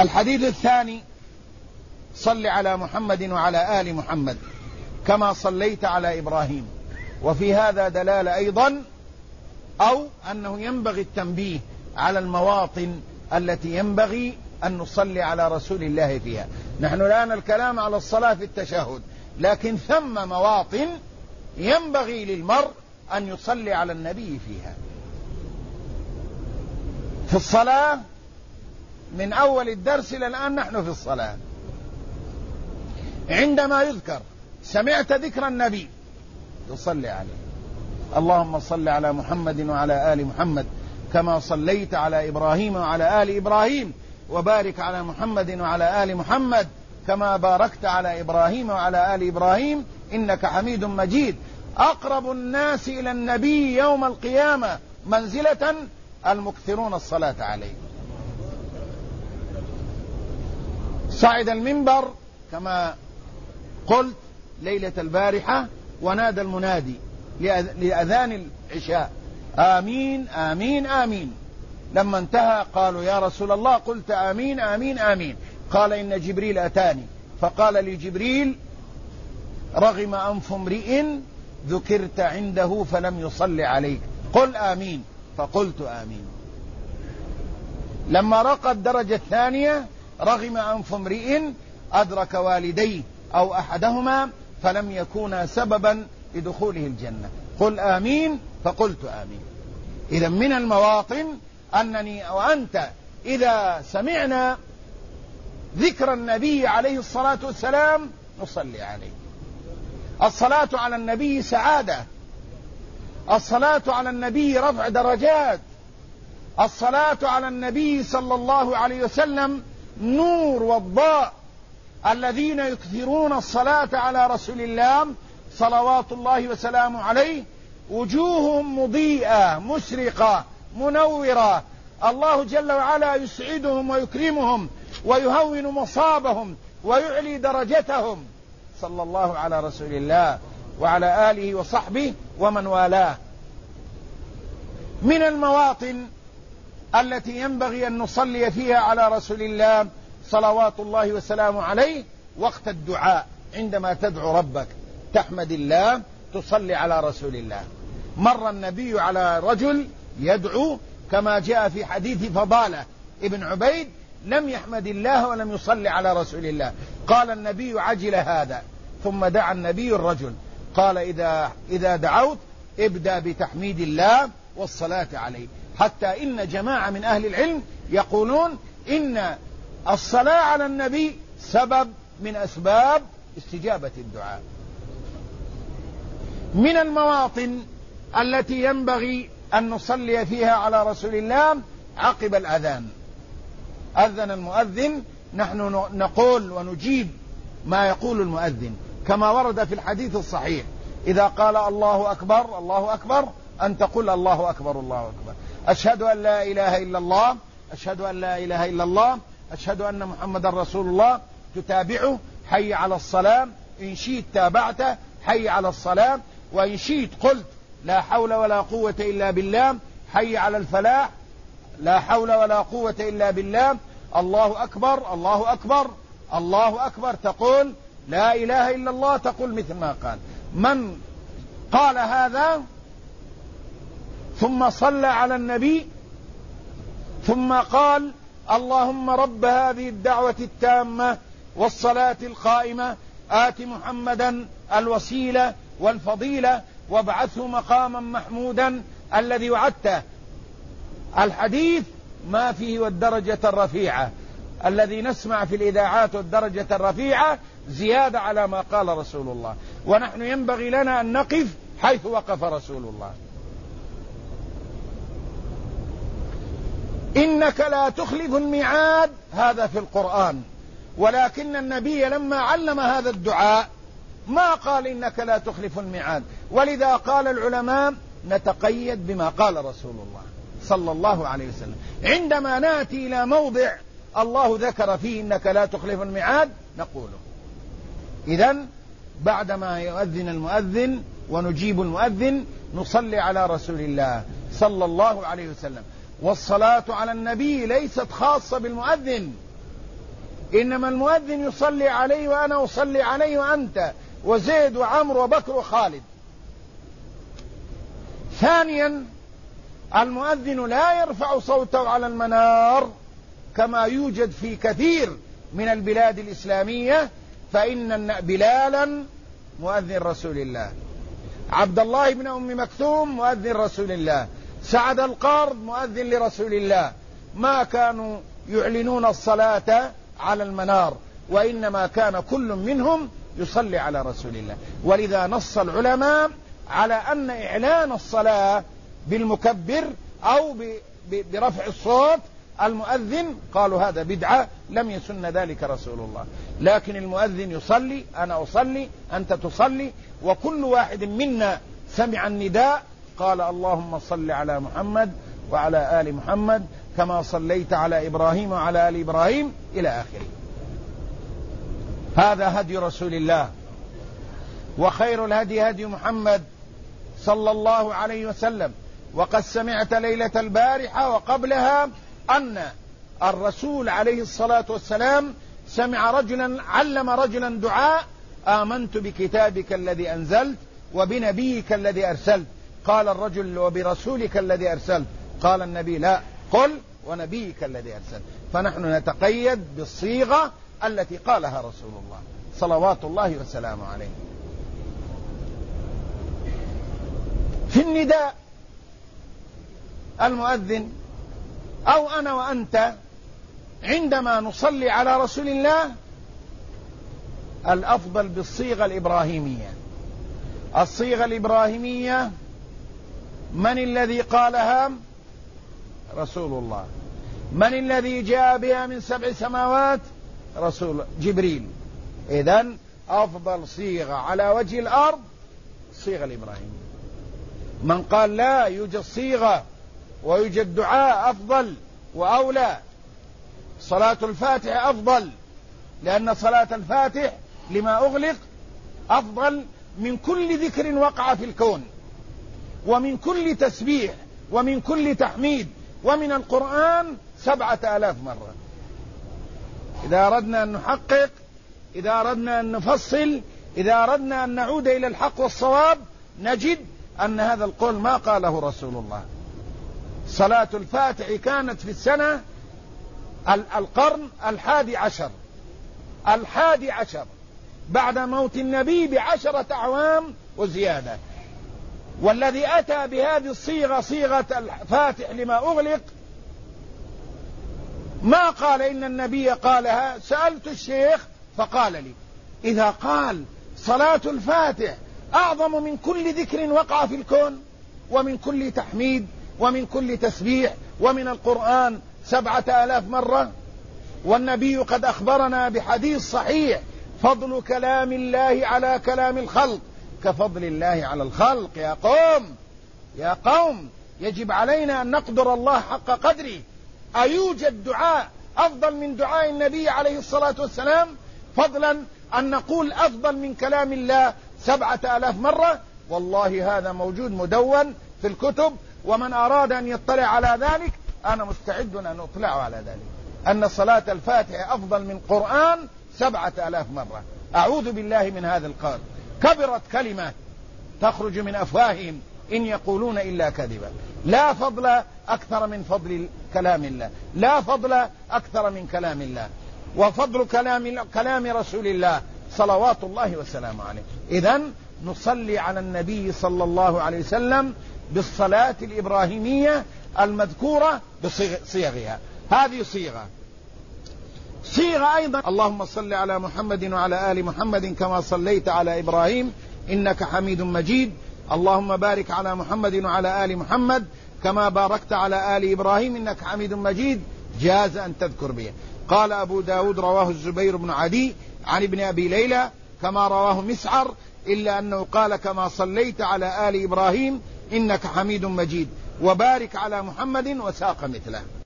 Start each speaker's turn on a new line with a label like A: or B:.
A: الحديث الثاني: صل على محمد وعلى آل محمد كما صليت على إبراهيم. وفي هذا دلالة أيضا، أو أنه ينبغي التنبيه على المواطن التي ينبغي أن نصلي على رسول الله فيها. نحن الآن الكلام على الصلاة في التشهد، لكن ثم مواطن ينبغي للمرء أن يصلي على النبي فيها. في الصلاة من أول الدرس إلى الآن نحن في الصلاة، عندما يذكر سمعت ذكر النبي تصلي عليه: اللهم صل على محمد وعلى آل محمد كما صليت على إبراهيم وعلى آل إبراهيم، وبارك على محمد وعلى آل محمد كما باركت على إبراهيم وعلى آل إبراهيم إنك حميد مجيد. أقرب الناس إلى النبي يوم القيامة منزلة المكثرون الصلاة عليه. صعد المنبر كما قلت ليلة البارحة ونادى المنادي لأذان العشاء: آمين آمين آمين. لما انتهى قالوا: يا رسول الله قلت آمين آمين آمين. قال: إن جبريل أتاني فقال لجبريل: رغم أنف امرئ ذكرت عنده فلم يصل عليك، قل آمين. فقلت آمين. لما رقى الدرجة الثانية: رغم أنف امرئ أدرك والديه أو أحدهما فلم يكونا سببا لدخوله الجنة، قل آمين. فقلت آمين. إذا من المواطن أنني وأنت إذا سمعنا ذكر النبي عليه الصلاة والسلام نصلي عليه. الصلاة على النبي سعادة، الصلاة على النبي رفع درجات، الصلاة على النبي صلى الله عليه وسلم نور وضاء. الذين يكثرون الصلاة على رسول الله صلوات الله وسلامه عليه وجوههم مضيئة مشرقة منورة، الله جل وعلا يسعدهم ويكرمهم ويهون مصابهم ويعلي درجتهم، صلى الله على رسول الله وعلى آله وصحبه ومن والاه. من المواطن التي ينبغي أن نصلي فيها على رسول الله صلوات الله وسلامه عليه وقت الدعاء، عندما تدعو ربك تحمد الله تصلي على رسول الله. مر النبي على رجل يدعو كما جاء في حديث فضالة ابن عبيد: لم يحمد الله ولم يصلي على رسول الله. قال النبي: عجل هذا. ثم دعا النبي الرجل قال: إذا دعوت ابدأ بتحميد الله والصلاة عليه. حتى إن جماعة من أهل العلم يقولون إن الصلاة على النبي سبب من أسباب استجابة الدعاء. من المواطن التي ينبغي أن نصلي فيها على رسول الله عقب الأذان. أذن المؤذن، نحن نقول ونجيب ما يقول المؤذن كما ورد في الحديث الصحيح: إذا قال الله أكبر الله أكبر أن تقول الله أكبر الله أكبر، أشهد أن لا إله إلا الله، أشهد أن لا إله إلا الله، أشهد أن محمد رسول الله. تتابعه: حي على الصلاة، إن شئت تابعته حي على الصلاة، وإن شئت قلت لا حول ولا قوة إلا بالله، حي على الفلاح، لا حول ولا قوة إلا بالله، الله أكبر الله أكبر الله أكبر. تقول لا إله إلا الله، تقول مثل ما قال. من قال هذا ثم صلى على النبي ثم قال: اللهم رب هذه الدعوة التامة والصلاة القائمة آت محمدا الوسيلة والفضيلة وابعثه مقاما محمودا الذي وعدته. الحديث ما فيه والدرجة الرفيعة الذي نسمع في الإذاعات والدرجة الرفيعة زيادة على ما قال رسول الله، ونحن ينبغي لنا أن نقف حيث وقف رسول الله. إنك لا تخلف الميعاد، هذا في القرآن، ولكن النبي لما علم هذا الدعاء ما قال إنك لا تخلف الميعاد، ولذا قال العلماء نتقيد بما قال رسول الله صلى الله عليه وسلم. عندما نأتي إلى موضع الله ذكر فيه إنك لا تخلف الميعاد نقوله. إذن بعدما يؤذن المؤذن ونجيب المؤذن نصلي على رسول الله صلى الله عليه وسلم. والصلاة على النبي ليست خاصة بالمؤذن، إنما المؤذن يصلي عليه وأنا أصلي عليه وأنت وزيد وعمر وبكر وخالد. ثانيا المؤذن لا يرفع صوته على المنار كما يوجد في كثير من البلاد الإسلامية، فإن بلالا مؤذن رسول الله، عبد الله بن أم مكتوم مؤذن رسول الله، سعد القارض مؤذن لرسول الله، ما كانوا يعلنون الصلاة على المنار، وإنما كان كل منهم يصلي على رسول الله. ولذا نص العلماء على أن إعلان الصلاة بالمكبر أو برفع الصوت المؤذن قالوا هذا بدعة، لم يسن ذلك رسول الله. لكن المؤذن يصلي، أنا أصلي، أنت تصلي، وكل واحد منا سمع النداء قال اللهم صل على محمد وعلى آل محمد كما صليت على إبراهيم وعلى آل إبراهيم إلى آخره. هذا هدي رسول الله، وخير الهدي هدي محمد صلى الله عليه وسلم. وقد سمعت ليلة البارحة وقبلها أن الرسول عليه الصلاة والسلام سمع رجلا علم رجلا دعاء: آمنت بكتابك الذي أنزلت وبنبيك الذي أرسلت. قال الرجل: وبرسولك الذي أرسلت. قال النبي: لا، قل ونبيك الذي أرسلت. فنحن نتقيد بالصيغة التي قالها رسول الله صلوات الله وسلامه عليه. في النداء المؤذن أو أنا وأنت عندما نصلي على رسول الله الأفضل بالصيغة الإبراهيمية. الصيغة الإبراهيمية من الذي قالها؟ رسول الله. من الذي جاء بها من 7 سماوات؟ رسول جبريل. إذن أفضل صيغة على وجه الأرض الصيغة الإبراهيمية. من قال لا يوجد صيغة ويوجد دعاء أفضل وأولى، صلاة الفاتح أفضل، لأن صلاة الفاتح لما أغلق أفضل من كل ذكر وقع في الكون، ومن كل تسبيح، ومن كل تحميد، ومن القرآن 7000 مرة. إذا أردنا أن نحقق، إذا أردنا أن نفصل، إذا أردنا أن نعود إلى الحق والصواب، نجد أن هذا القول ما قاله رسول الله. صلاة الفاتح كانت في السنة القرن 11 بعد موت النبي ب10 أعوام وزيادة. والذي أتى بهذه الصيغة، صيغة الفاتح لما أغلق، ما قال إن النبي قالها. سألت الشيخ فقال لي: إذا قال صلاة الفاتح أعظم من كل ذكر وقع في الكون، ومن كل تحميد، ومن كل تسبيح، ومن القرآن 7000 مرة، والنبي قد أخبرنا بحديث صحيح: فضل كلام الله على كلام الخلق كفضل الله على الخلق. يا قوم يجب علينا أن نقدر الله حق قدره. أيوجد دعاء أفضل من دعاء النبي عليه الصلاة والسلام؟ فضلا أن نقول أفضل من كلام الله 7000 مرة. والله هذا موجود مدون في الكتب، ومن أراد أن يطلع على ذلك أنا مستعد أن أطلع على ذلك، أن صلاة الفاتحة أفضل من قرآن 7000 مرة. أعوذ بالله من هذا القول. كبرت كلمة تخرج من أفواههم إن يقولون إلا كذبا. لا فضل أكثر من فضل كلام الله، لا فضل أكثر من كلام الله، وفضل كلام رسول الله صلوات الله وسلامه عليه. إذن نصلي على النبي صلى الله عليه وسلم بالصلاة الإبراهيمية المذكورة بصيغها. هذه صيغة أيضا: اللهم صل على محمد وعلى آل محمد كما صليت على إبراهيم إنك حميد مجيد. اللهم بارك على محمد وعلى آل محمد كما باركت على آل إبراهيم إنك حميد مجيد. جاز أن تذكر به. قال أبو داود: رواه الزبير بن عدي عن ابن أبي ليلى كما رواه مسعر، إلا أنه قال كما صليت على آل إبراهيم إنك حميد مجيد وبارك على محمد، وساق مثله.